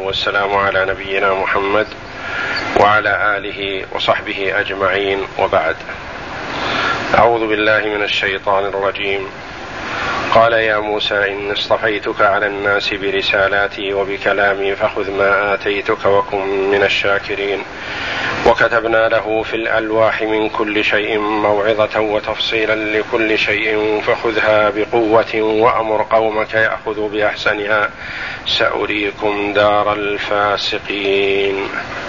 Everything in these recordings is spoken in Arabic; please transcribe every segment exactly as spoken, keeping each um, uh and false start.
والسلام على نبينا محمد وعلى آله وصحبه أجمعين، وبعد. أعوذ بالله من الشيطان الرجيم. قال يا موسى إني اصطفيتك على الناس برسالاتي وبكلامي فخذ ما آتيتك وكن من الشاكرين. وكتبنا له في الألواح من كل شيء موعظة وتفصيلا لكل شيء فخذها بقوة وأمر قومك يأخذوا بأحسنها سأريكم دار الفاسقين.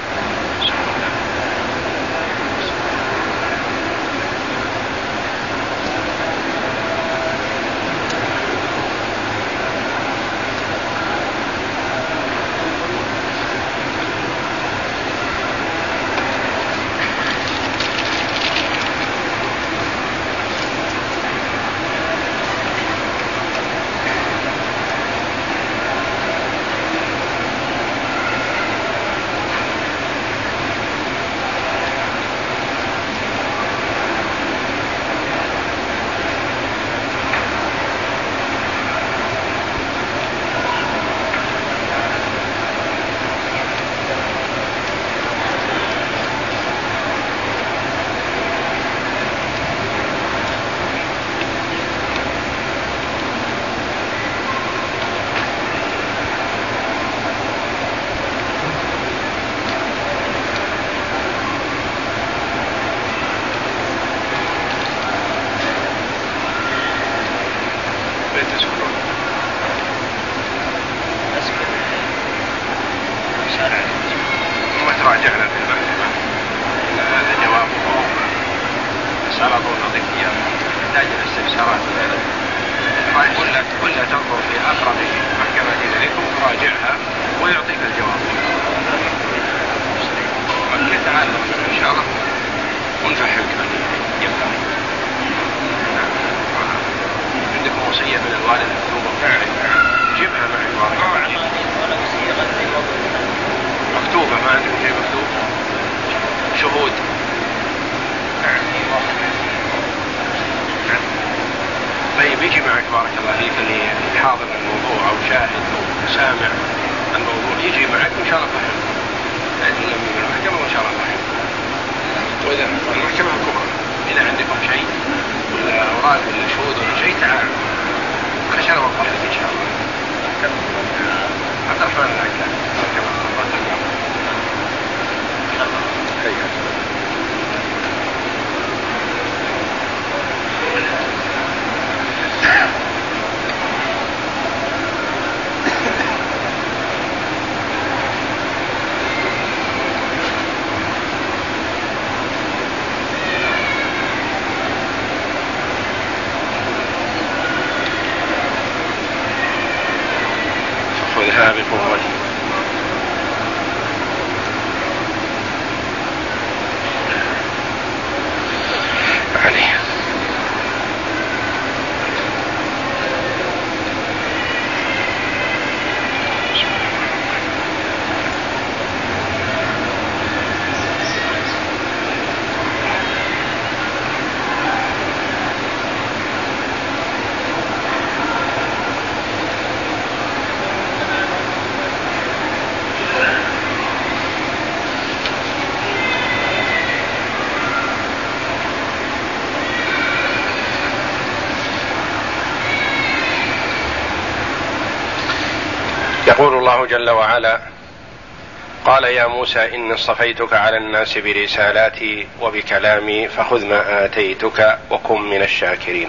يقول الله جل وعلا: قال يا موسى إني اصطفيتك على الناس برسالاتي وبكلامي فخذ ما آتيتك وكن من الشاكرين.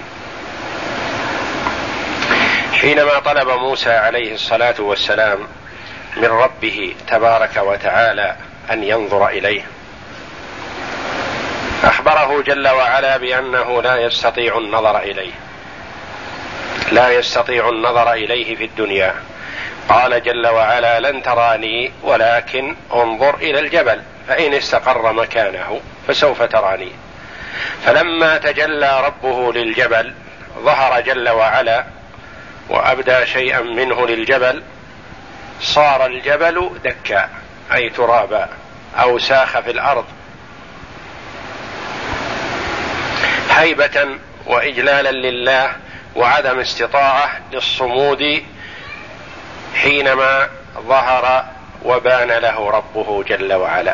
حينما طلب موسى عليه الصلاة والسلام من ربه تبارك وتعالى أن ينظر إليه، أخبره جل وعلا بأنه لا يستطيع النظر إليه، لا يستطيع النظر إليه في الدنيا. قال جل وعلا: لن تراني ولكن انظر إلى الجبل فإن استقر مكانه فسوف تراني. فلما تجلى ربه للجبل ظهر جل وعلا وأبدى شيئا منه للجبل، صار الجبل دكا أي ترابا أو ساخ في الأرض، هيبة وإجلالا لله وعدم استطاعة للصمود حينما ظهر وبان له ربه جل وعلا.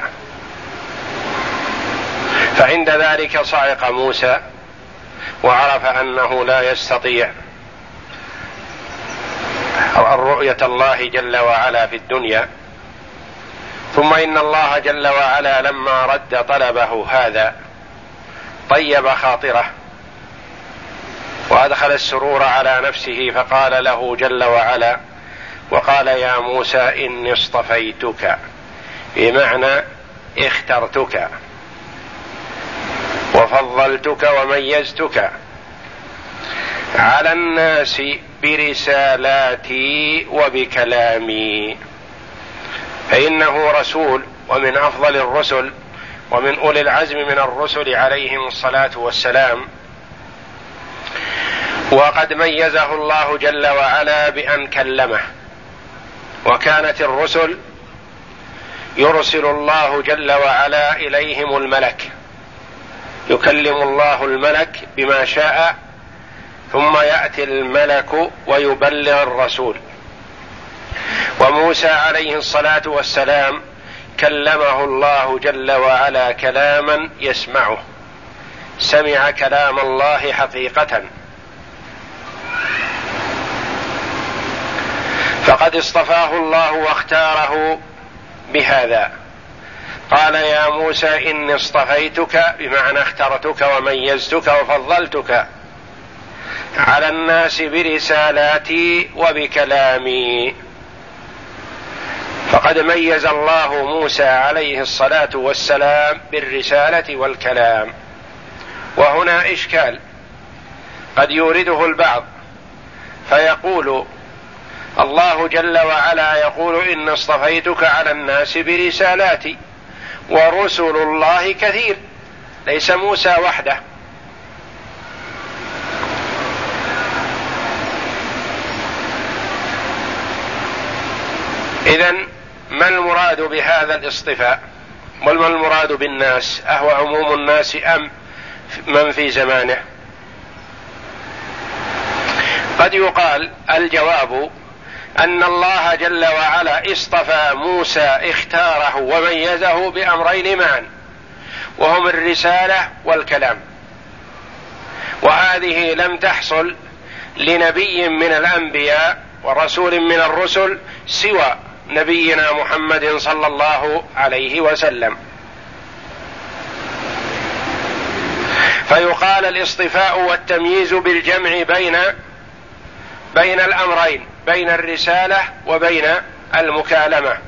فعند ذلك صعق موسى وعرف أنه لا يستطيع رؤية الله جل وعلا في الدنيا. ثم إن الله جل وعلا لما رد طلبه هذا طيب خاطره وأدخل السرور على نفسه، فقال له جل وعلا: وقال يا موسى إني اصطفيتك، بمعنى اخترتك وفضلتك وميزتك على الناس برسالاتي وبكلامي. فإنه رسول ومن أفضل الرسل ومن أولي العزم من الرسل عليهم الصلاة والسلام، وقد ميزه الله جل وعلا بأن كلمه. وكانت الرسل يرسل الله جل وعلا إليهم الملك، يكلم الله الملك بما شاء، ثم يأتي الملك ويبلغ الرسول. وموسى عليه الصلاة والسلام كلمه الله جل وعلا كلاما يسمعه، سمع كلام الله حقيقة. فقد اصطفاه الله واختاره بهذا. قال يا موسى إني اصطفيتك، بمعنى اخترتك وميزتك وفضلتك على الناس برسالاتي وبكلامي. فقد ميز الله موسى عليه الصلاة والسلام بالرسالة والكلام. وهنا إشكال قد يورده البعض فيقول الله جل وعلا يقول إن اصطفيتك على الناس برسالاتي، ورسل الله كثير، ليس موسى وحده. إذن ما المراد بهذا الاصطفاء؟ وما المراد بالناس؟ أهو عموم الناس أم من في زمانه؟ قد يقال الجواب أن الله جل وعلا اصطفى موسى، اختاره وميزه بأمرين معا، وهم الرسالة والكلام. وهذه لم تحصل لنبي من الأنبياء ورسول من الرسل سوى نبينا محمد صلى الله عليه وسلم. فيقال الاصطفاء والتمييز بالجمع بين بين الأمرين، بين الرسالة وبين المكالمة.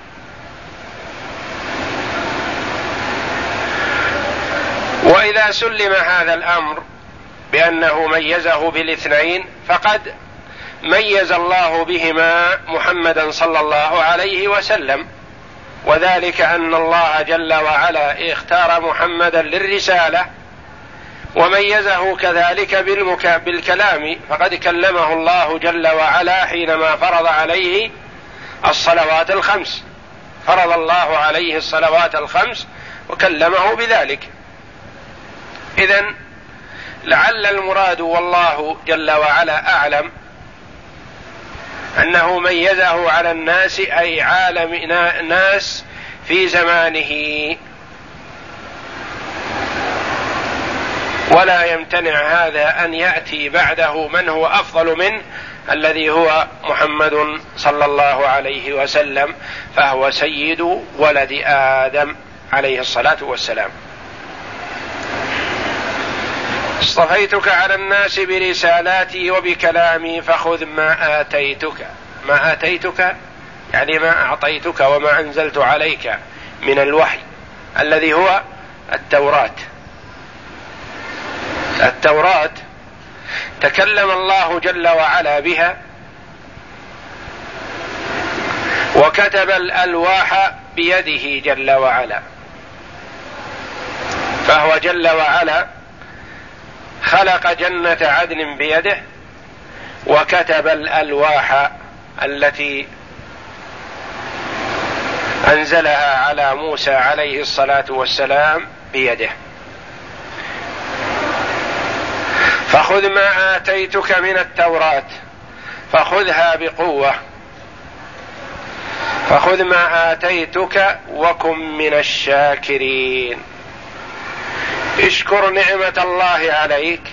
وإذا سلم هذا الأمر بأنه ميزه بالاثنين، فقد ميز الله بهما محمدا صلى الله عليه وسلم، وذلك أن الله جل وعلا اختار محمدا للرسالة وميزه كذلك بالكلام، فقد كلمه الله جل وعلا حينما فرض عليه الصلوات الخمس، فرض الله عليه الصلوات الخمس وكلمه بذلك. إذن لعل المراد والله جل وعلا أعلم أنه ميزه على الناس، أي عالم ناس في زمانه، ولا يمتنع هذا أن يأتي بعده من هو أفضل منه، الذي هو محمد صلى الله عليه وسلم، فهو سيد ولد آدم عليه الصلاة والسلام. اصطفيتك على الناس برسالاتي وبكلامي فخذ ما آتيتك. ما آتيتك يعني ما أعطيتك وما أنزلت عليك من الوحي الذي هو التوراة. التوراة تكلم الله جل وعلا بها، وكتب الألواح بيده جل وعلا، فهو جل وعلا خلق جنة عدن بيده، وكتب الألواح التي أنزلها على موسى عليه الصلاة والسلام بيده. فخذ ما آتيتك من التوراة، فخذها بقوة، فخذ ما آتيتك وكن من الشاكرين. اشكر نعمة الله عليك،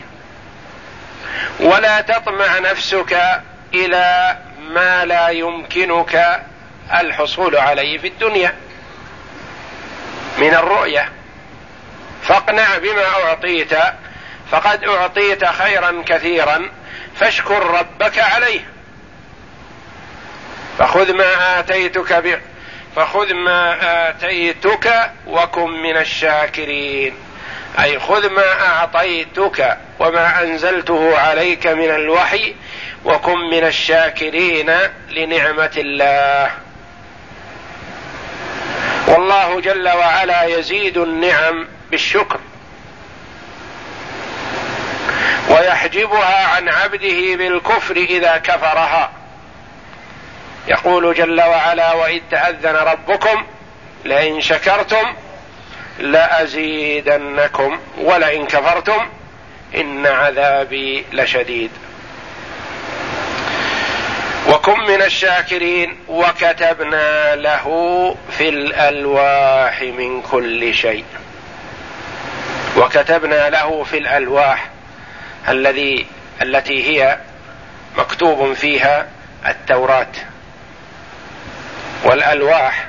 ولا تطمع نفسك إلى ما لا يمكنك الحصول عليه في الدنيا من الرؤية، فاقنع بما أعطيت، فقد أعطيت خيرا كثيرا، فاشكر ربك عليه. فخذ ما آتيتك ب... فخذ ما آتيتك وكن من الشاكرين، أي خذ ما أعطيتك وما أنزلته عليك من الوحي وكن من الشاكرين لنعمة الله. والله جل وعلا يزيد النعم بالشكر ويحجبها عن عبده بالكفر إذا كفرها. يقول جل وعلا: وإذ تأذن ربكم لئن شكرتم لأزيدنكم ولئن كفرتم إن عذابي لشديد. وكن من الشاكرين. وكتبنا له في الألواح من كل شيء. وكتبنا له في الألواح الذي التي هي مكتوب فيها التوراة. والألواح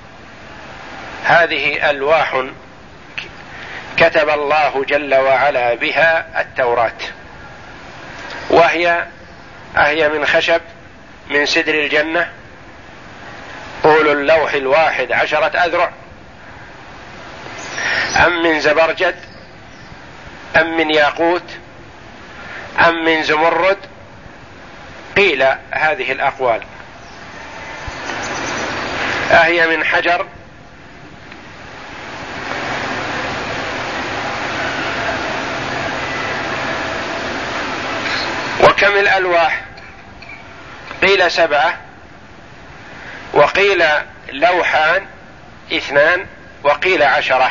هذه ألواح كتب الله جل وعلا بها التوراة، وهي أهي من خشب من سدر الجنة، طول اللوح الواحد عشرة أذرع، أم من زبرجد، أم من ياقوت، أم من زمرد؟ قيل هذه الأقوال. أهي من حجر، وكم الألواح؟ قيل سبعة، وقيل لوحان اثنان، وقيل عشرة.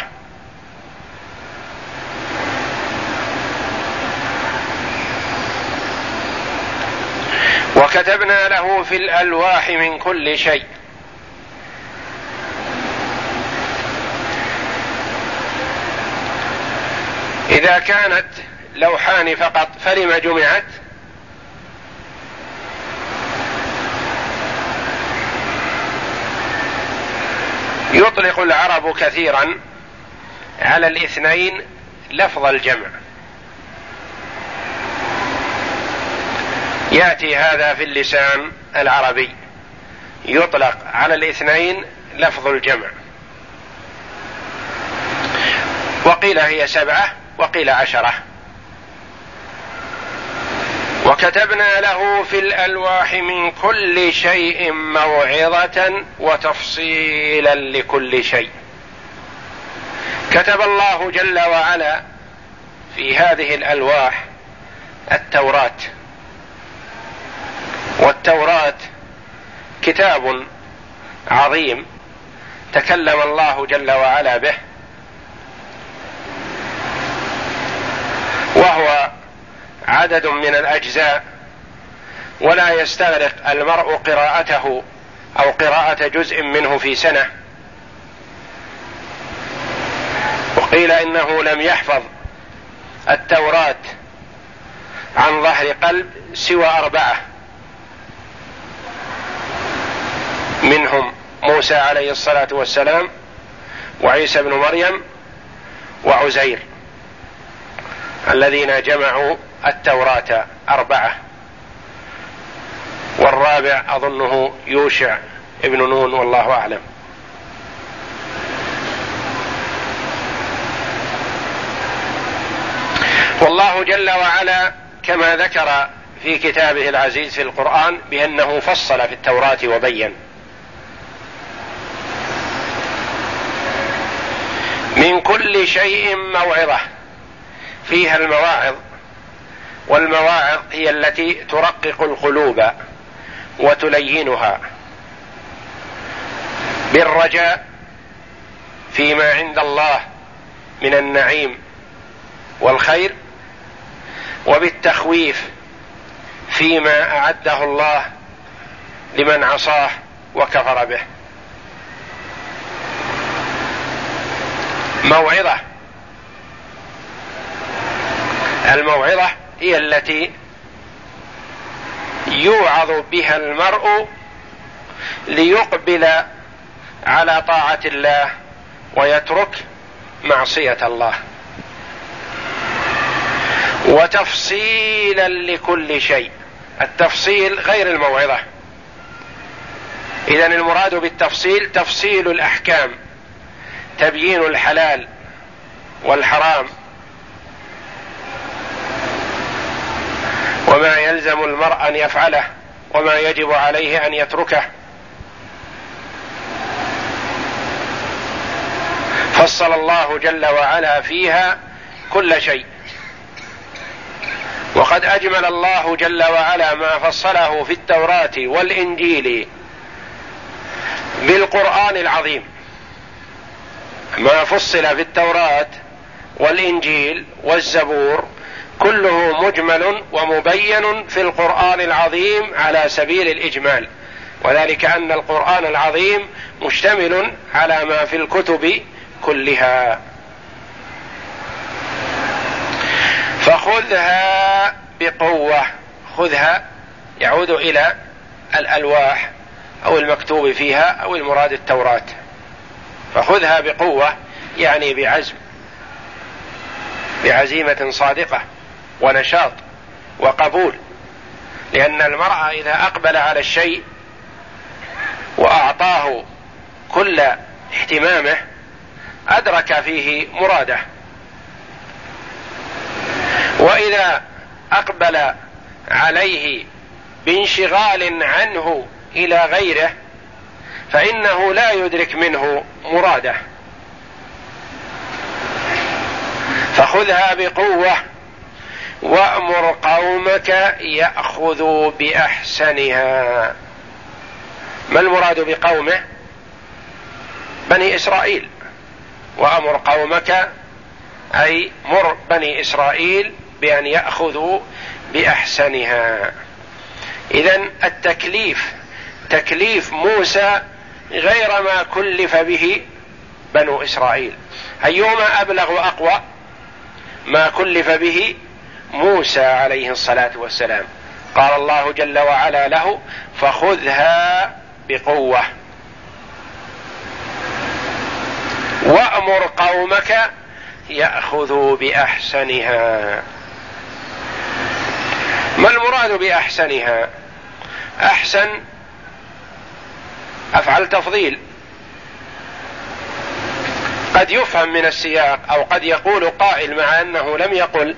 وكتبنا له في الألواح من كل شيء. إذا كانت لوحان فقط فلم جمعت؟ يطلق العرب كثيرا على الاثنين لفظ الجمع، يأتي هذا في اللسان العربي، يطلق على الاثنين لفظ الجمع، وقيل هي سبعة وقيل عشرة. وكتبنا له في الألواح من كل شيء موعظة وتفصيلا لكل شيء. كتب الله جل وعلا في هذه الألواح التوراة، والتوراة كتاب عظيم تكلم الله جل وعلا به، وهو عدد من الأجزاء، ولا يستغرق المرء قراءته أو قراءة جزء منه في سنة. وقيل إنه لم يحفظ التوراة عن ظهر قلب سوى أربعة، منهم موسى عليه الصلاة والسلام، وعيسى بن مريم، وعزير، الذين جمعوا التوراة أربعة، والرابع أظنه يوشع ابن نون، والله أعلم. والله جل وعلا كما ذكر في كتابه العزيز في القرآن بأنه فصل في التوراة وبين. من كل شيء موعظة، فيها المواعظ، والمواعظ هي التي ترقق القلوب وتلينها بالرجاء فيما عند الله من النعيم والخير، وبالتخويف فيما أعده الله لمن عصاه وكفر به. موعظة. الموعظة هي التي يوعظ بها المرء ليقبل على طاعة الله ويترك معصية الله، وتفصيلا لكل شيء. التفصيل غير الموعظة. إذن المراد بالتفصيل تفصيل الأحكام، تبيين الحلال والحرام، وما يلزم المرء أن يفعله وما يجب عليه أن يتركه. فصل الله جل وعلا فيها كل شيء، وقد أجمل الله جل وعلا ما فصله في التوراة والإنجيل بالقرآن العظيم. ما فصل في التوراة والإنجيل والزبور كله مجمل ومبين في القرآن العظيم على سبيل الإجمال، وذلك أن القرآن العظيم مشتمل على ما في الكتب كلها. فخذها بقوة. خذها يعود إلى الألواح أو المكتوب فيها أو المراد التوراة. فخذها بقوة يعني بعزم، بعزيمة صادقة ونشاط وقبول، لأن المرء إذا أقبل على الشيء وأعطاه كل اهتمامه أدرك فيه مراده، وإذا أقبل عليه بانشغال عنه إلى غيره فإنه لا يدرك منه مراده. فخذها بقوة وأمر قومك يأخذوا بأحسنها. ما المراد بقومه؟ بني إسرائيل. وأمر قومك أي مر بني إسرائيل بأن يأخذوا بأحسنها. إذن التكليف تكليف موسى غير ما كلف به بنو إسرائيل. أيهما أبلغ وأقوى؟ ما كلف به موسى عليه الصلاة والسلام. قال الله جل وعلا له: فخذها بقوة وأمر قومك يأخذوا بأحسنها. ما المراد بأحسنها؟ أحسن أفعل تفضيل، قد يفهم من السياق أو قد يقول قائل مع أنه لم يقل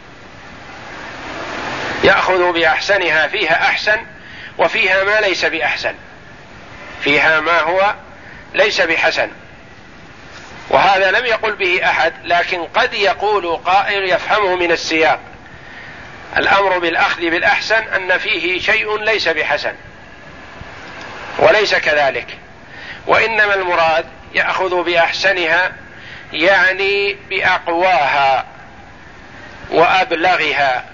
يأخذوا بأحسنها، فيها أحسن وفيها ما ليس بأحسن، فيها ما هو ليس بحسن، وهذا لم يقل به أحد، لكن قد يقول قائل يفهمه من السياق الأمر بالأخذ بالأحسن أن فيه شيء ليس بحسن، وليس كذلك، وإنما المراد يأخذ بأحسنها يعني بأقواها وأبلغها،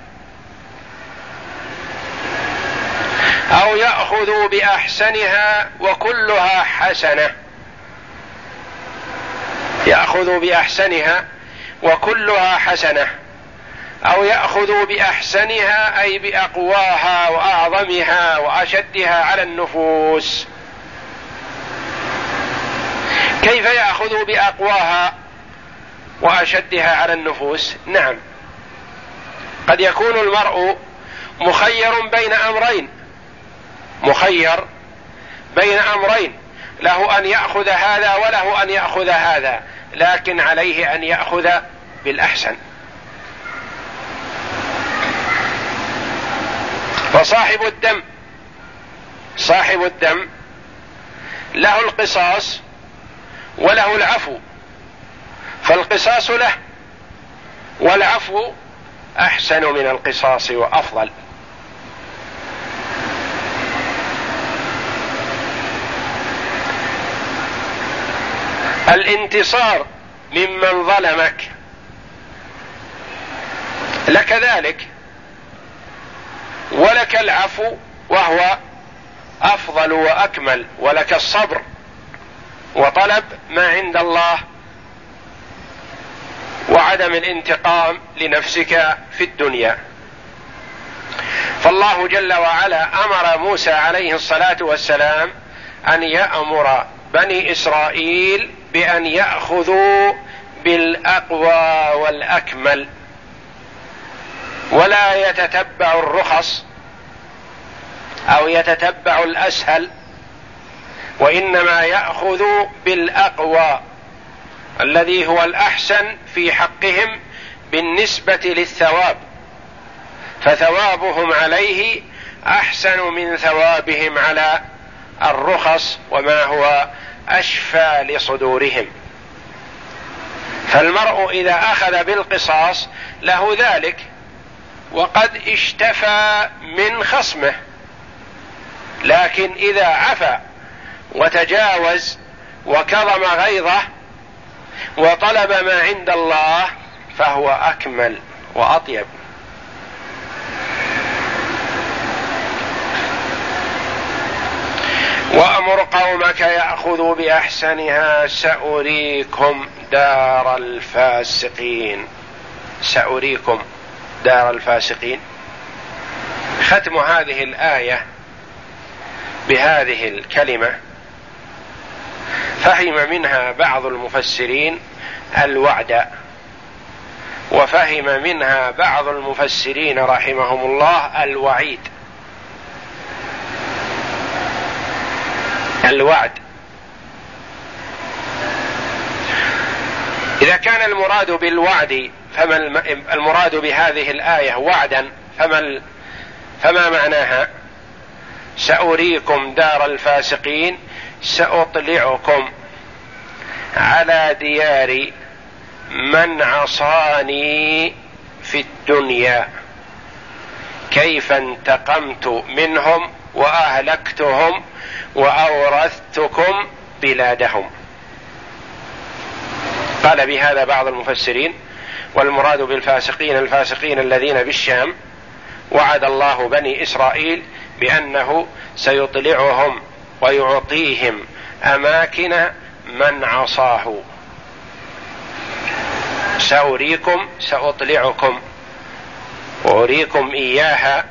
أو يأخذ بأحسنها وكلها حسنة. يأخذ بأحسنها وكلها حسنة، أو يأخذ بأحسنها أي بأقواها وأعظمها وأشدها على النفوس. كيف يأخذ بأقواها وأشدها على النفوس؟ نعم، قد يكون المرء مخير بين أمرين، مخير بين أمرين، له أن يأخذ هذا وله أن يأخذ هذا، لكن عليه أن يأخذ بالأحسن. فصاحب الدم صاحب الدم له القصاص وله العفو، فالقصاص له والعفو أحسن من القصاص وأفضل. الانتصار ممن ظلمك لك ذلك، ولك العفو وهو أفضل وأكمل، ولك الصبر وطلب ما عند الله وعدم الانتقام لنفسك في الدنيا. فالله جل وعلا أمر موسى عليه الصلاة والسلام أن يأمر بني إسرائيل بأن يأخذوا بالأقوى والأكمل ولا يتتبع الرخص أو يتتبع الأسهل، وإنما يأخذ بالأقوى الذي هو الأحسن في حقهم بالنسبة للثواب، فثوابهم عليه أحسن من ثوابهم على الرخص وما هو أشفى لصدورهم. فالمرء إذا أخذ بالقصاص له ذلك وقد اشتفى من خصمه، لكن إذا عفا وتجاوز وكظم غيظه وطلب ما عند الله فهو أكمل وأطيب. وأمر قومك يأخذوا بأحسنها سأريكم دار الفاسقين. سأريكم دار الفاسقين. ختم هذه الآية بهذه الكلمة فهم منها بعض المفسرين الوعد، وفهم منها بعض المفسرين رحمهم الله الوعيد. الوعد إذا كان المراد بالوعد فما المراد بهذه الآية وعدا فما, فما معناها؟ سأريكم دار الفاسقين، سأطلعكم على ديار من عصاني في الدنيا كيف انتقمت منهم وأهلكتهم وأورثتكم بلادهم. قال بهذا بعض المفسرين والمراد بالفاسقين الفاسقين الذين بالشام، وعد الله بني إسرائيل بأنه سيطلعهم ويعطيهم أماكن من عصاه. سأريكم سأطلعكم وأريكم إياها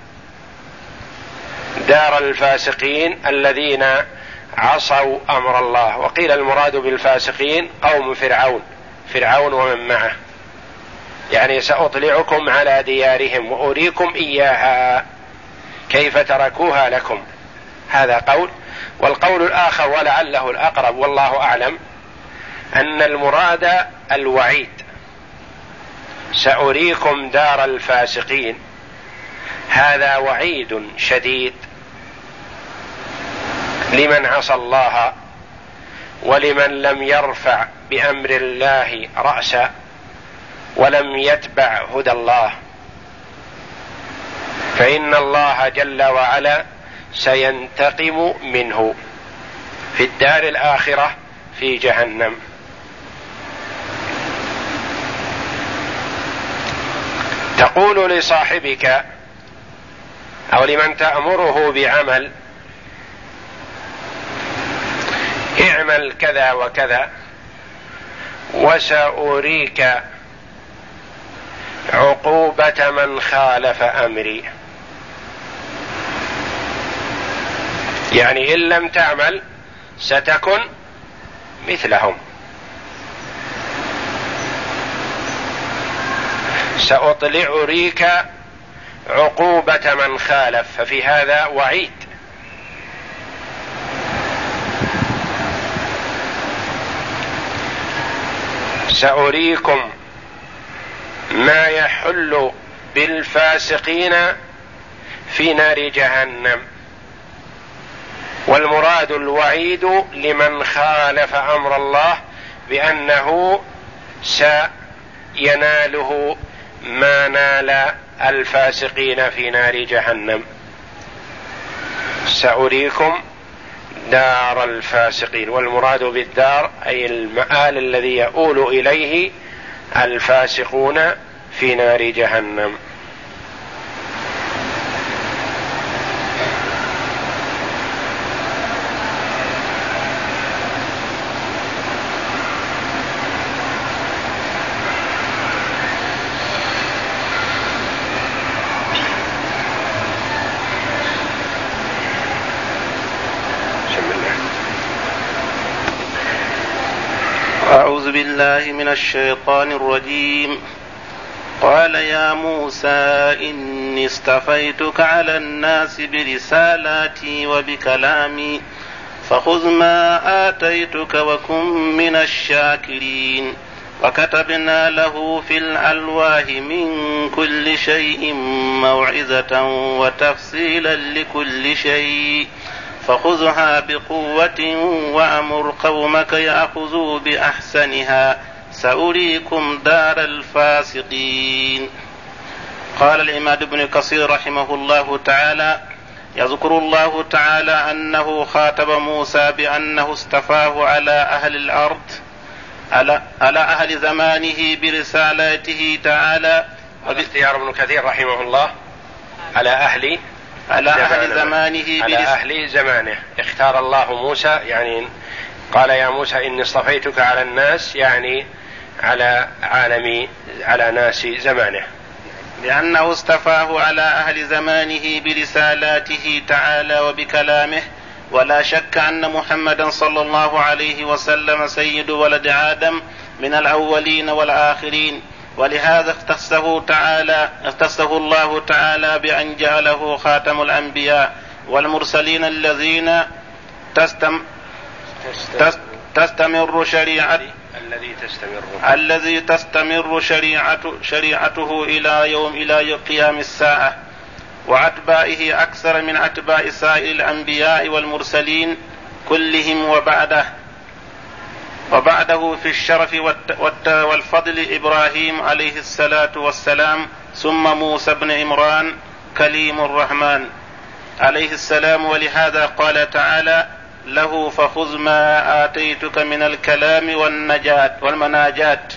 دار الفاسقين الذين عصوا أمر الله. وقيل المراد بالفاسقين قوم فرعون فرعون ومن معه، يعني سأطلعكم على ديارهم وأريكم إياها كيف تركوها لكم. هذا قول. والقول الآخر ولعله الأقرب والله أعلم أن المراد الوعيد. سأريكم دار الفاسقين هذا وعيد شديد لمن عصى الله ولمن لم يرفع بأمر الله رأسا ولم يتبع هدى الله، فإن الله جل وعلا سينتقم منه في الدار الآخرة في جهنم. تقول لصاحبك أو لمن تأمره بعمل اعمل كذا وكذا وسأريك عقوبة من خالف أمري، يعني إن لم تعمل ستكن مثلهم. سأطلع ريك عقوبة من خالف، ففي هذا وعيد. سأريكم ما يحل بالفاسقين في نار جهنم، والمراد الوعيد لمن خالف أمر الله بأنه سيناله ما نال الفاسقين في نار جهنم. سأريكم دار الفاسقين، والمراد بالدار أي المآل الذي يؤول إليه الفاسقون في نار جهنم. أعوذ بالله من الشيطان الرجيم. قال يا موسى إني اصطفيتك على الناس برسالاتي وبكلامي فخذ ما آتيتك وكن من الشاكرين. وكتبنا له في الألواح من كل شيء موعظة وتفصيلا لكل شيء فخذها بقوة وأمر قومك يأخذوا بأحسنها سأريكم دار الفاسقين. قال الإمام ابن كثير رحمه الله تعالى: يذكر الله تعالى أنه خاطب موسى بأنه اصطفاه على أهل الأرض على أهل زمانه برسالاته تعالى. والاختيار ابن كثير رحمه الله على أهل على أهل زمانه على أهل زمانه. اختار الله موسى، يعني قال يا موسى إني اصطفيتك على الناس، يعني على عالم على ناس زمانه، لأنه اصطفاه على أهل زمانه برسالاته تعالى وبكلامه. ولا شك أن محمدا صلى الله عليه وسلم سيد ولد آدم من الأولين والآخرين، ولهذا اختصه تعالى اختصه الله تعالى بأن جعله خاتم الأنبياء والمرسلين الذين تستم تستمر شريعة الذي تستمر الذي تستمر شريعته شريعته إلى يوم إلى قيام الساعة، وأتباعه أكثر من أتباع سائر الأنبياء والمرسلين كلهم وبعده وبعده في الشرف والفضل إبراهيم عليه الصلاة والسلام، ثم موسى بن عمران كليم الرحمن عليه السلام. ولهذا قال تعالى له: فخذ ما آتيتك من الكلام والنجاة والمناجات.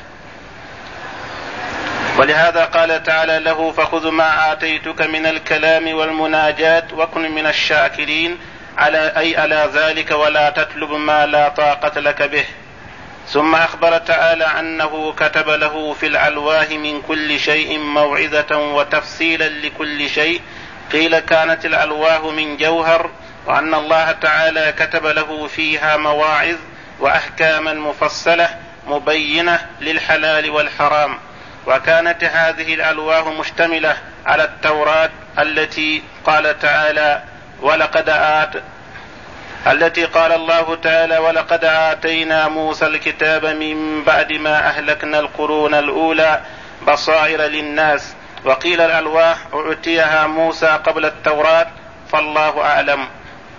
ولهذا قال تعالى له: فخذ ما آتيتك من الكلام والمناجات وكن من الشاكرين، على أي على ذلك ولا تطلب ما لا طاقة لك به. ثم أخبر تعالى أنه كتب له في الألواح من كل شيء موعظة وتفصيلا لكل شيء. قيل كانت الألواح من جوهر، وأن الله تعالى كتب له فيها مواعظ وأحكاما مفصلة مبينة للحلال والحرام. وكانت هذه الألواح مشتملة على التوراة التي قال تعالى ولقد آت التي قال الله تعالى ولقد آتينا موسى الكتاب من بعد ما أهلكنا القرون الأولى بصائر للناس. وقيل الألواح أعطيها موسى قبل التوراة، فالله أعلم.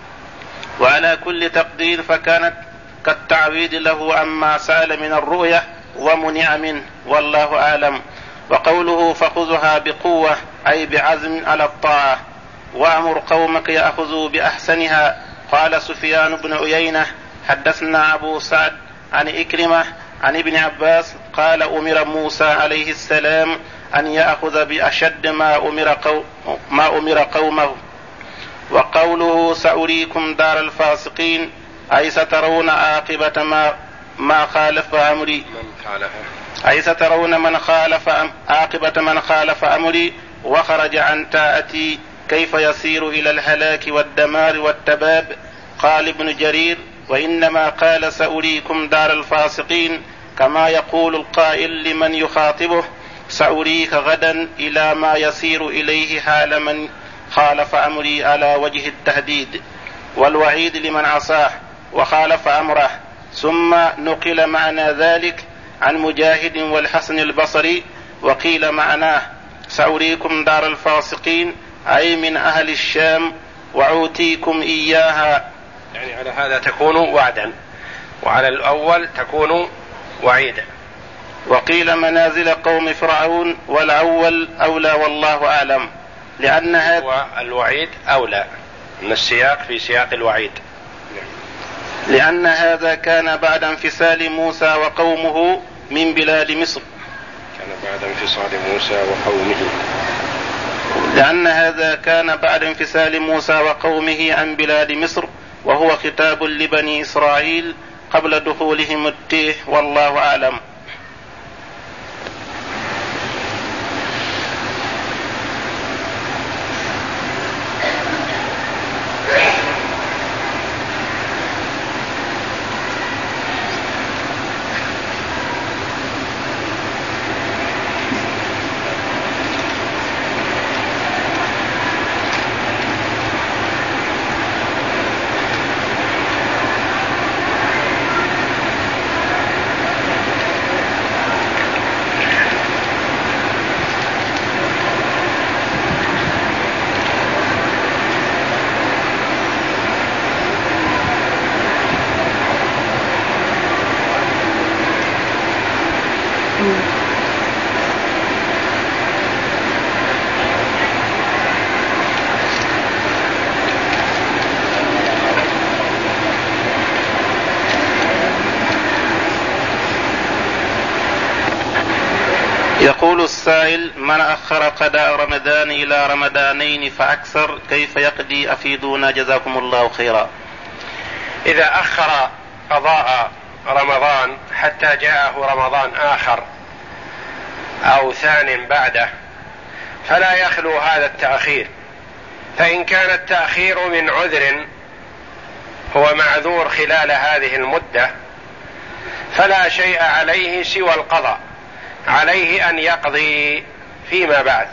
وعلى كل تقدير فكانت كالتعويض له عما سأل من الرؤية ومنع منه، والله أعلم. وقوله فخذها بقوة أي بعزم على الطاعة، وأمر قومك يأخذوا بأحسنها. قال سفيان بن عيينة: حدثنا أبو سعد عن إكرمة عن ابن عباس قال: أمر موسى عليه السلام أن يأخذ بأشد ما أمر, قو ما أمر قومه. وقوله سأريكم دار الفاسقين أي سترون عاقبة ما, ما خالف أمري أي سترون من خالف عاقبة من خالف أمري وخرج عن طاعتي كيف يسير إلى الهلاك والدمار والتباب. قال ابن جرير: وإنما قال سأريكم دار الفاسقين كما يقول القائل لمن يخاطبه: سأريك غدا إلى ما يسير إليه حال من خالف أمري على وجه التهديد والوعيد لمن عصاه وخالف أمره. ثم نقل معنى ذلك عن مجاهد والحسن البصري، وقيل معناه سأريكم دار الفاسقين أي من أهل الشام وأوتيكم إياها، يعني على هذا تكون وعدا، وعلى الأول تكون وعيدا. وقيل منازل قوم فرعون، والأول أولى والله أعلم، لأن هذا الوعيد أولى من السياق في سياق الوعيد، لأن هذا كان بعد انفصال موسى وقومه من بلاد مصر كان بعد انفصال موسى وقومه لأن هذا كان بعد انفصال موسى وقومه عن بلاد مصر، وهو خطاب لبني إسرائيل قبل دخولهم التيه، والله أعلم. يقول السائل: من أخر قضاء رمضان إلى رمضانين فأكثر كيف يقضي؟ أفيدونا جزاكم الله خيرا. إذا أخر قضاء رمضان حتى جاءه رمضان آخر أو ثان بعده فلا يخلو هذا التأخير، فإن كان التأخير من عذر هو معذور خلال هذه المدة فلا شيء عليه سوى القضاء، عليه أن يقضي فيما بعد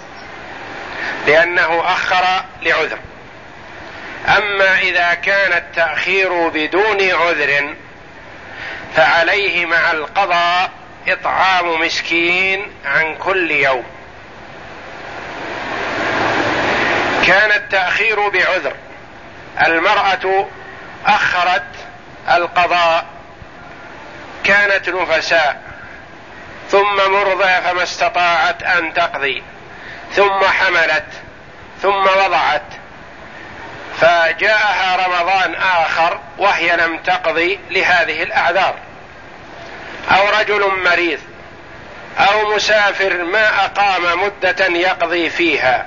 لأنه أخر لعذر. أما إذا كان التأخير بدون عذر فعليه مع القضاء إطعام مسكين عن كل يوم. كان التأخير بعذر، المرأة أخرت القضاء، كانت نفساء ثم مرضى فما استطاعت أن تقضي، ثم حملت ثم وضعت، فجاءها رمضان آخر وهي لم تقضي لهذه الأعذار، أو رجل مريض أو مسافر ما أقام مدة يقضي فيها،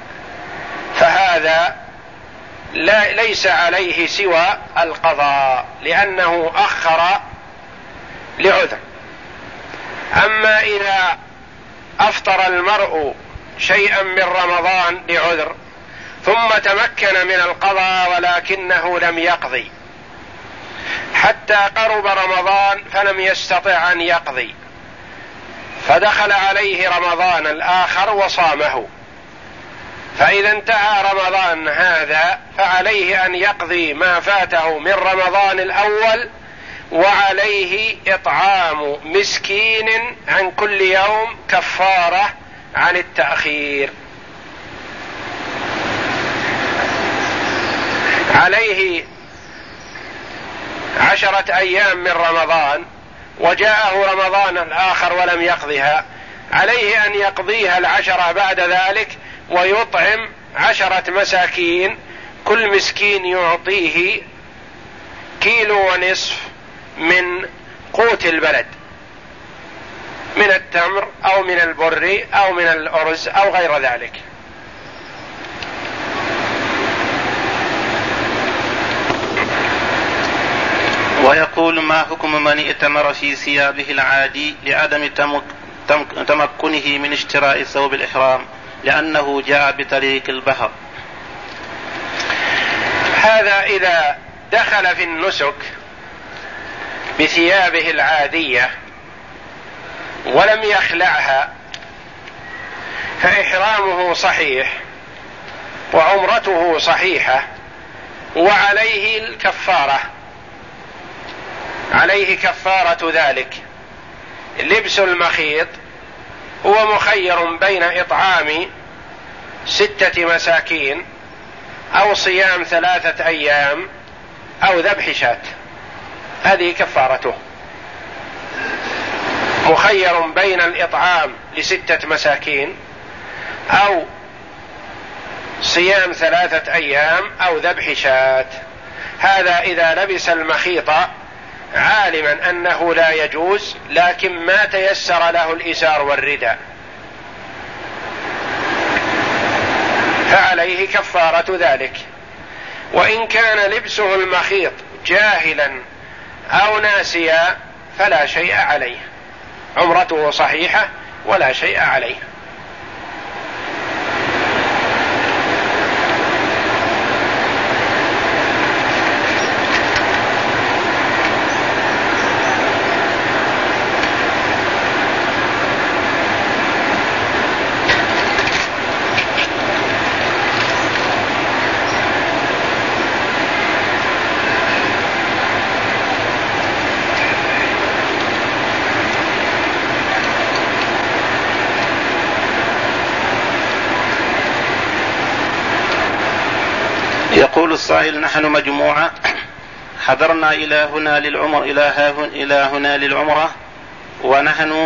فهذا لا ليس عليه سوى القضاء لأنه أخر لعذر. أما إذا أفطر المرء شيئا من رمضان لعذر ثم تمكن من القضاء ولكنه لم يقضي حتى قرب رمضان فلم يستطع أن يقضي، فدخل عليه رمضان الآخر وصامه، فإذا انتهى رمضان هذا فعليه أن يقضي ما فاته من رمضان الأول، وعليه إطعام مسكين عن كل يوم كفارة عن التأخير. عليه عشرة أيام من رمضان وجاءه رمضان الآخر ولم يقضها، عليه أن يقضيها العشرة بعد ذلك ويطعم عشرة مساكين، كل مسكين يعطيه كيلو ونصف من قوت البلد من التمر أو من البر أو من الأرز أو غير ذلك. ويقول: ما حكم من ائتمر في ثيابه العادي لعدم تمكنه من اشتراء ثوب الإحرام لأنه جاء بطريق البحر؟ هذا إذا دخل في النسك بثيابه العادية ولم يخلعها فإحرامه صحيح وعمرته صحيحة وعليه الكفارة، عليه كفارة ذلك. لبس المخيط هو مخير بين إطعام ستة مساكين أو صيام ثلاثة أيام أو ذبح شاة، هذه كفارته. مخير بين الإطعام لستة مساكين أو صيام ثلاثة أيام أو ذبح شاة. هذا إذا لبس المخيط عالما أنه لا يجوز لكن ما تيسر له الإزار والرداء، فعليه كفارة ذلك. وإن كان لبسه المخيط جاهلا أو ناسيا فلا شيء عليه، عمرته صحيحة ولا شيء عليه. يقول السائل: نحن مجموعة حضرنا إلى هنا للعمر إلى, هنا إلى هنا للعمرة، ونحن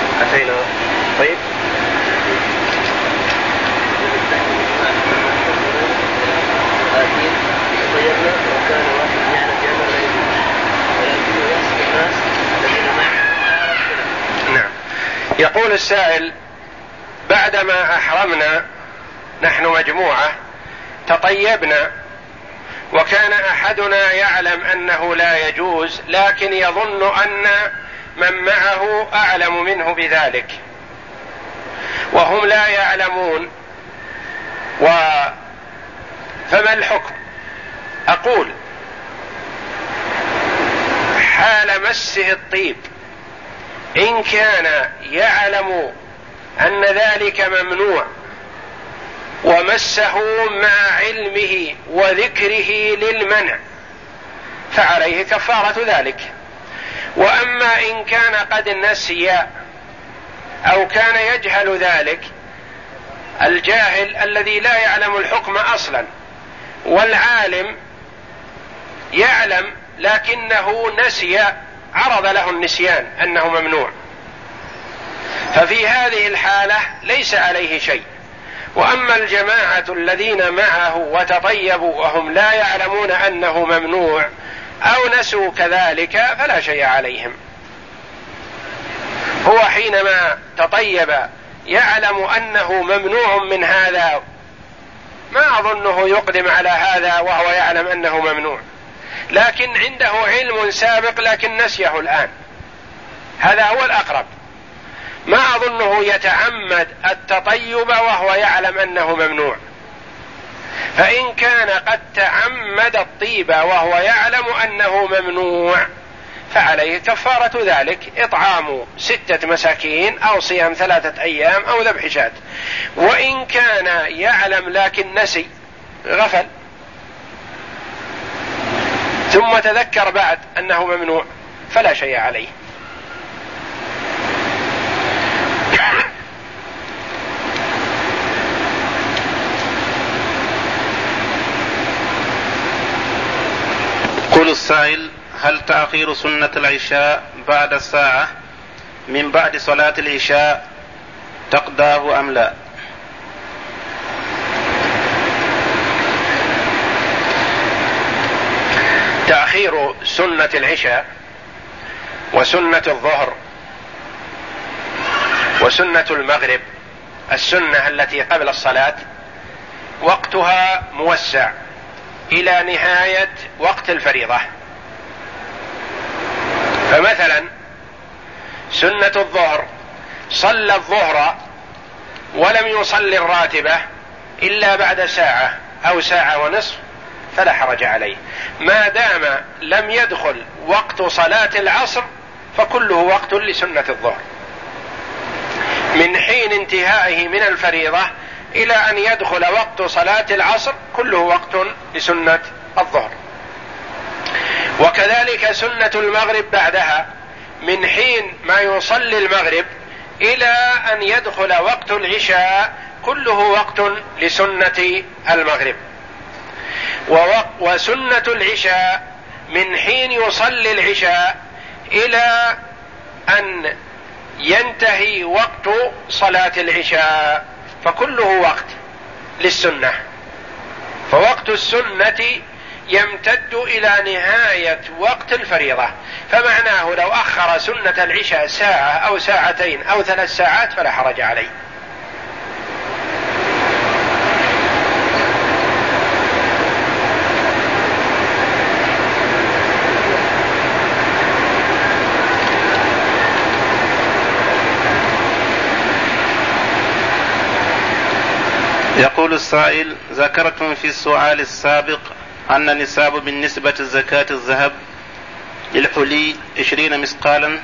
طيب يقول السائل: بعدما أحرمنا نحن مجموعة تطيبنا، وكان أحدنا يعلم أنه لا يجوز، لكن يظن أن من معه أعلم منه بذلك وهم لا يعلمون، و فما الحكم؟ أقول: حال مسه الطيب إن كان يعلم أن ذلك ممنوع ومسه مع علمه وذكره للمنع فعليه كفارة ذلك. وأما إن كان قد نسي أو كان يجهل ذلك، الجاهل الذي لا يعلم الحكم أصلا والعالم يعلم لكنه نسي، عرض له النسيان أنه ممنوع، ففي هذه الحالة ليس عليه شيء. وأما الجماعة الذين معه وتطيبوا وهم لا يعلمون أنه ممنوع أو نسوا كذلك فلا شيء عليهم. هو حينما تطيب يعلم أنه ممنوع من هذا، ما أظنه يقدم على هذا وهو يعلم أنه ممنوع، لكن عنده علم سابق لكن نسيه الآن، هذا هو الأقرب. ما أظنه يتعمد التطيب وهو يعلم أنه ممنوع، فإن كان قد تعمد الطيب وهو يعلم أنه ممنوع فعليه كفارة ذلك: إطعام ستة مساكين أو صيام ثلاثة أيام أو ذبح شاة. وإن كان يعلم لكن نسي، غفل، ثم تذكر بعد أنه ممنوع فلا شيء عليه. يقول السائل: هل تأخير سنة العشاء بعد الساعة من بعد صلاة العشاء تقضاه أم لا؟ تأخير سنة العشاء وسنة الظهر وسنة المغرب، السنة التي قبل الصلاة، وقتها موسع إلى نهاية وقت الفريضة. فمثلا سنة الظهر صلى الظهر ولم يصلي الراتبة إلا بعد ساعة أو ساعة ونصف فلا حرج عليه، ما دام لم يدخل وقت صلاة العصر فكله وقت لسنة الظهر، من حين انتهائه من الفريضة إلى أن يدخل وقت صلاة العصر كله وقت لسنة الظهر. وكذلك سنة المغرب بعدها، من حين ما يصلي المغرب إلى أن يدخل وقت العشاء كله وقت لسنة المغرب. وسنة العشاء من حين يصلي العشاء إلى أن ينتهي وقت صلاة العشاء فكله وقت للسنة. فوقت السنة يمتد إلى نهاية وقت الفريضة، فمعناه لو أخر سنة العشاء ساعة أو ساعتين أو ثلاث ساعات فلا حرج عليه. يقول السائل: ذكرتم في السؤال السابق أن نصاب بالنسبة زكاة الذهب للحلي عشرين مثقالا،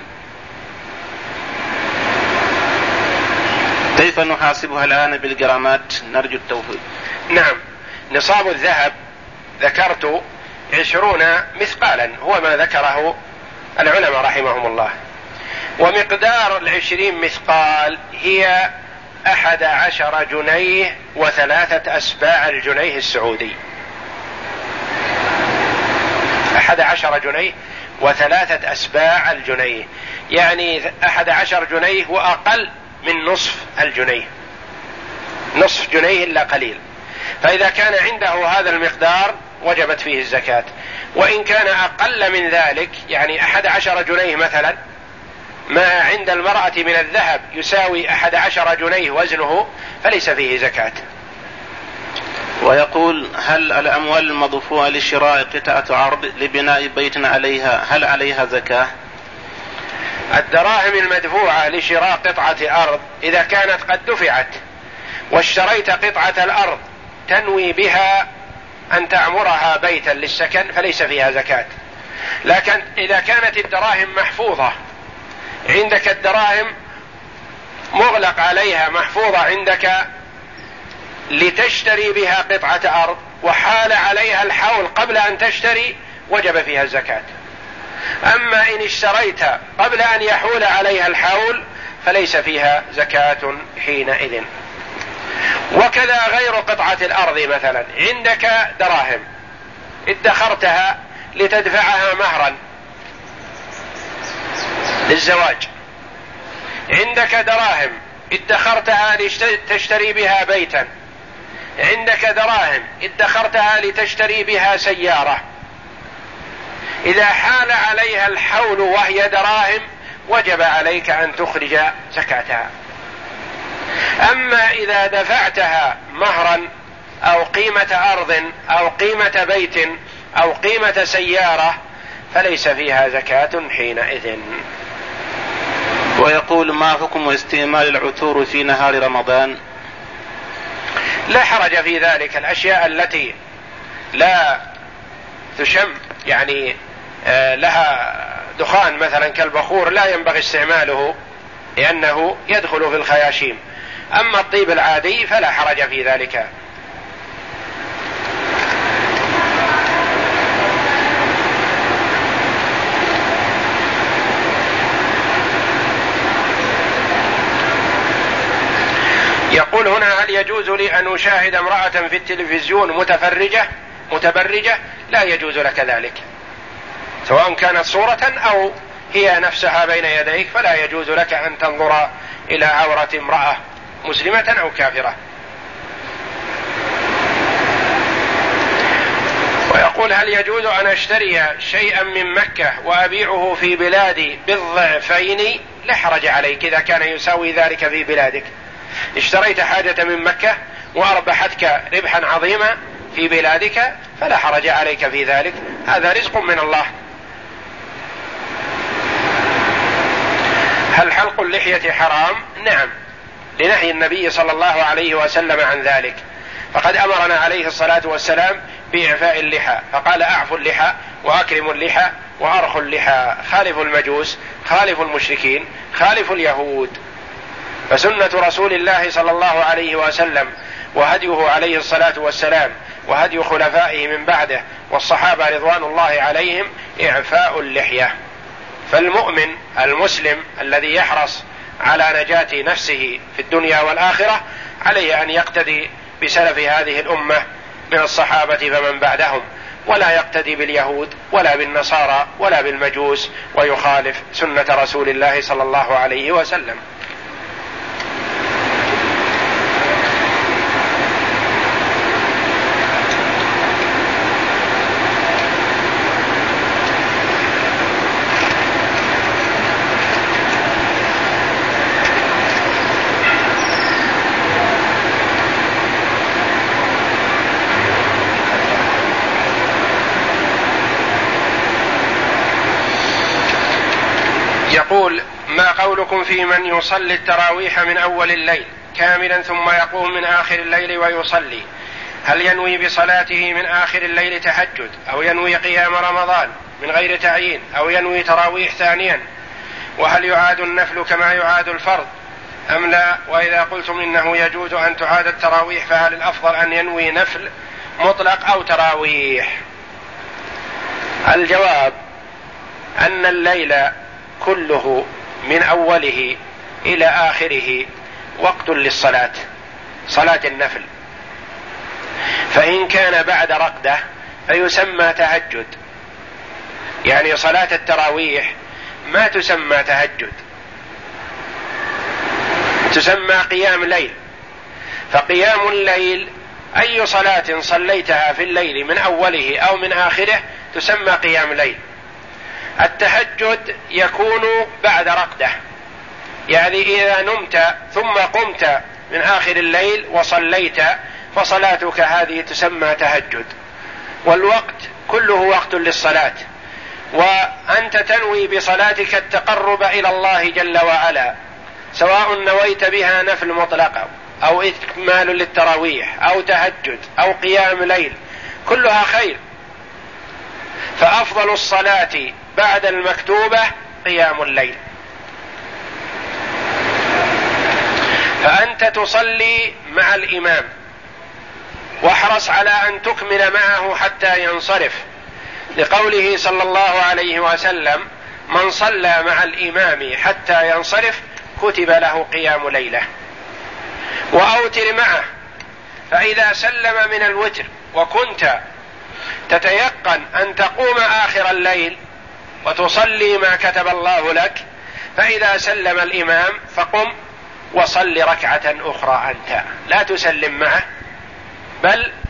كيف نحاسبها الآن بالجرامات؟ نرجو التوفيق. نعم، نصاب الذهب ذكرت عشرون مثقالا، هو ما ذكره العلماء رحمهم الله، ومقدار العشرين مثقال هي أحد عشر جنيه وثلاثة أسباع الجنيه السعودي، أحد عشر جنيه وثلاثة أسباع الجنيه، يعني أحد عشر جنيه وأقل من نصف الجنيه، نصف جنيه إلا قليل. فإذا كان عنده هذا المقدار وجبت فيه الزكاة، وإن كان أقل من ذلك يعني أحد عشر جنيه مثلا ما عند المرأة من الذهب يساوي أحد عشر جنيه وزنه فليس فيه زكاة. ويقول: هل الأموال المضفوعة لشراء قطعة عرض لبناء بيت عليها هل عليها زكاة؟ الدراهم المدفوعة لشراء قطعة أرض إذا كانت قد دفعت واشتريت قطعة الأرض تنوي بها أن تعمرها بيتا للسكن فليس فيها زكاة. لكن إذا كانت الدراهم محفوظة عندك، الدراهم مغلق عليها محفوظة عندك لتشتري بها قطعة أرض وحال عليها الحول قبل أن تشتري وجب فيها الزكاة. أما إن اشتريت قبل أن يحول عليها الحول فليس فيها زكاة حينئذ. وكذا غير قطعة الأرض، مثلا عندك دراهم ادخرتها لتدفعها مهرا للزواج، عندك دراهم ادخرتها لتشتري بها بيتا، عندك دراهم ادخرتها لتشتري بها سيارة، إذا حال عليها الحول وهي دراهم وجب عليك أن تخرج زكاتها. أما إذا دفعتها مهرا أو قيمة أرض أو قيمة بيت أو قيمة سيارة فليس فيها زكاة حينئذ. ويقول: ما حكم استعمال العطور في نهار رمضان؟ لا حرج في ذلك. الأشياء التي لا تشم يعني لها دخان مثلا كالبخور لا ينبغي استعماله لأنه يدخل في الخياشيم. أما الطيب العادي فلا حرج في ذلك. يقول هنا: هل يجوز لي أن أشاهد امرأة في التلفزيون متفرجة متبرجة؟ لا يجوز لك ذلك، سواء كانت صورة أو هي نفسها بين يديك، فلا يجوز لك أن تنظر إلى عورة امرأة مسلمة أو كافرة. ويقول: هل يجوز أن أشتري شيئا من مكة وأبيعه في بلادي بالضعفين؟ لا حرج عليك إذا كان يساوي ذلك في بلادك. اشتريت حاجة من مكة وأربحتك ربحا عظيما في بلادك فلا حرج عليك في ذلك، هذا رزق من الله. هل حلق اللحية حرام؟ نعم، لنهي النبي صلى الله عليه وسلم عن ذلك، فقد أمرنا عليه الصلاة والسلام بإعفاء اللحى، فقال: أعفوا اللحى وأكرموا اللحى وأرخوا اللحى، خالفوا المجوس، خالفوا المشركين، خالفوا اليهود. فسنة رسول الله صلى الله عليه وسلم وهديه عليه الصلاة والسلام وهدي خلفائه من بعده والصحابة رضوان الله عليهم إعفاء اللحية. فالمؤمن المسلم الذي يحرص على نجاة نفسه في الدنيا والآخرة عليه أن يقتدي بسلف هذه الأمة من الصحابة فمن بعدهم، ولا يقتدي باليهود ولا بالنصارى ولا بالمجوس ويخالف سنة رسول الله صلى الله عليه وسلم. يقول: ما قولكم في من يصلي التراويح من أول الليل كاملا ثم يقوم من آخر الليل ويصلي؟ هل ينوي بصلاته من آخر الليل تهجد أو ينوي قيام رمضان من غير تعيين أو ينوي تراويح ثانيا؟ وهل يعاد النفل كما يعاد الفرض أم لا؟ وإذا قلتم إنه يجوز أن تعاد التراويح فهل الأفضل أن ينوي نفل مطلق أو تراويح؟ الجواب أن الليل كله من أوله إلى آخره وقت للصلاة، صلاة النفل، فإن كان بعد رقدة فيسمى تهجد، يعني صلاة التراويح ما تسمى تهجد، تسمى قيام ليل. فقيام الليل أي صلاة صليتها في الليل من أوله أو من آخره تسمى قيام ليل. التهجد يكون بعد رقدة، يعني إذا نمت ثم قمت من آخر الليل وصليت فصلاتك هذه تسمى تهجد، والوقت كله وقت للصلاة، وأنت تنوي بصلاتك التقرب إلى الله جل وعلا، سواء نويت بها نفل مطلقة أو إكمال للتراويح أو تهجد أو قيام ليل، كلها خير. فأفضل الصلاة بعد المكتوبة قيام الليل، فأنت تصلي مع الإمام واحرص على أن تكمل معه حتى ينصرف، لقوله صلى الله عليه وسلم: من صلى مع الإمام حتى ينصرف كتب له قيام ليلة. وأوتر معه، فإذا سلم من الوتر وكنت تتيقن أن تقوم آخر الليل وتصلي ما كتب الله لك، فإذا سلم الإمام فقم وصل ركعة أخرى أنت، لا تسلم معه بل